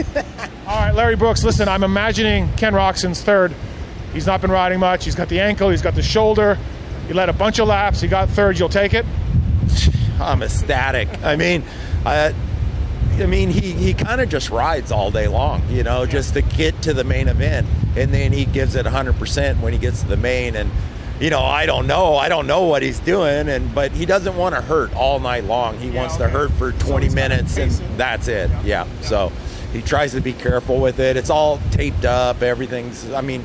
All right, Larry Brooks, listen, I'm imagining Ken Roczen's third. He's not been riding much. He's got the ankle. He's got the shoulder. He led a bunch of laps. He got third. You'll take it? I'm ecstatic. He kind of just rides all day long, just to get to the main event. And then he gives it 100% when he gets to the main. And, I don't know what he's doing. But he doesn't want to hurt all night long. He wants to hurt for 20 minutes, and that's it. Yeah. So he tries to be careful with it. It's all taped up. Everything's,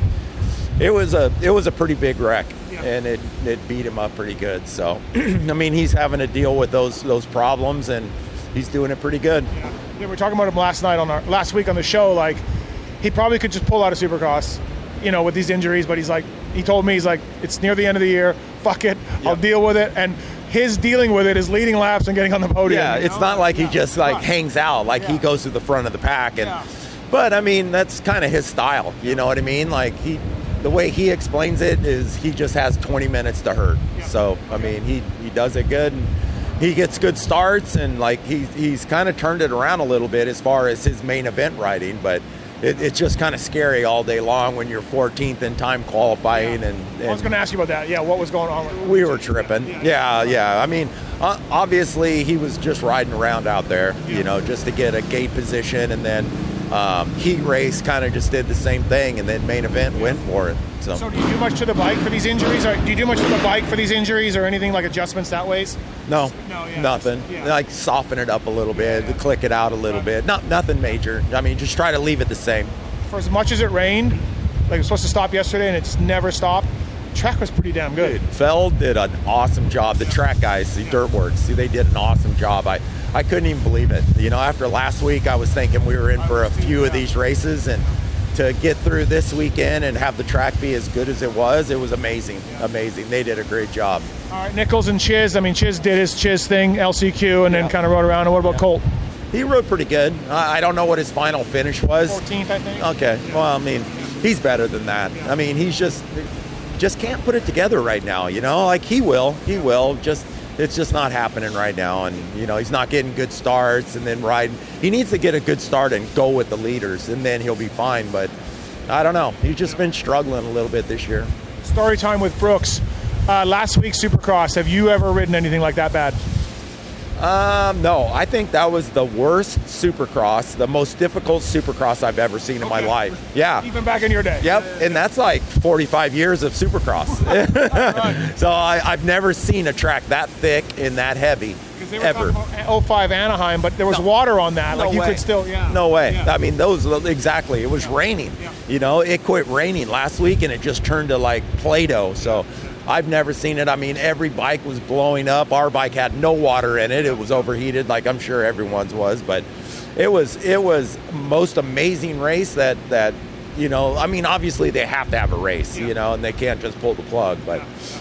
it was a pretty big wreck. And it beat him up pretty good. So, he's having to deal with those problems, and he's doing it pretty good. Yeah, we were talking about him last week on the show. Like, he probably could just pull out a Supercross, with these injuries. But he told me, it's near the end of the year. Fuck it, I'll deal with it. And his dealing with it is leading laps and getting on the podium. Yeah, it's not like he just hangs out. He goes to the front of the pack. But that's kind of his style. You know what I mean? The way he explains it is he just has 20 minutes to hurt. So, he does it good, and he gets good starts, and he's kind of turned it around a little bit as far as his main event riding, but it's just kind of scary all day long when you're 14th in time qualifying. And I was going to ask you about that. Yeah, what was going on? We were tripping. Yeah. Obviously he was just riding around out there, just to get a gate position, and then heat race kind of just did the same thing, and then main event went for it. So do you do much to the bike for these injuries? Or do you do much to the bike for these injuries, or anything like adjustments that ways? No, nothing. Soften it up a little bit, click it out a little bit. Nothing major. Just try to leave it the same. For as much as it rained, it was supposed to stop yesterday, and it just never stopped. The track was pretty damn good. Dude, Feld did an awesome job. The track guys, the Dirtworks, they did an awesome job. I couldn't even believe it. After last week, I was thinking we were in for a few of these races, and to get through this weekend and have the track be as good as it was amazing. Amazing. They did a great job. All right, Nichols and Chiz. Chiz did his Chiz thing, LCQ, and then kind of rode around. And what about Colt? He rode pretty good. I don't know what his final finish was. 14th, I think. Okay. Well, he's better than that. He's just can't put it together right now, he will. It's just not happening right now, and he's not getting good starts, and then riding. He needs to get a good start and go with the leaders, and then he'll be fine. But I don't know. He's just been struggling a little bit this year. Story time with Brooks. Last week's Supercross. Have you ever ridden anything like that bad? No, I think that was the worst Supercross, the most difficult Supercross I've ever seen in my life. Yeah. Even back in your day. Yep, and that's 45 years of Supercross. Right. So I've never seen a track that thick and that heavy, ever. 05 Anaheim, but there was water on that. No you way. Could still, No way. Yeah. Exactly. It was raining. Yeah. It quit raining last week, and it just turned to Play-Doh. So I've never seen it. Every bike was blowing up. Our bike had no water in it. It was overheated, like I'm sure everyone's was. But it was most amazing race that obviously they have to have a race, and they can't just pull the plug. But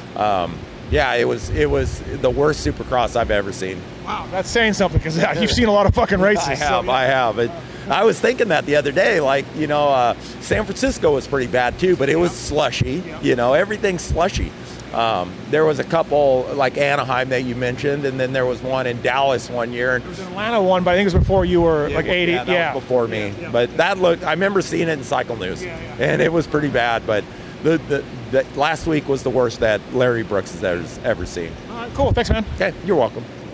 it was the worst Supercross I've ever seen. Wow, that's saying something, because you've seen a lot of fucking races. I have. I was thinking that the other day, San Francisco was pretty bad too, but it was slushy. Everything's slushy. There was a couple like Anaheim that you mentioned, and then there was one in Dallas one year. There was an Atlanta one, but I think it was before you were 80. That was before me. Yeah. But I remember seeing it in Cycle News, and it was pretty bad. But the last week was the worst that Larry Brooks has ever seen. All right, cool. Thanks, man. Okay, you're welcome.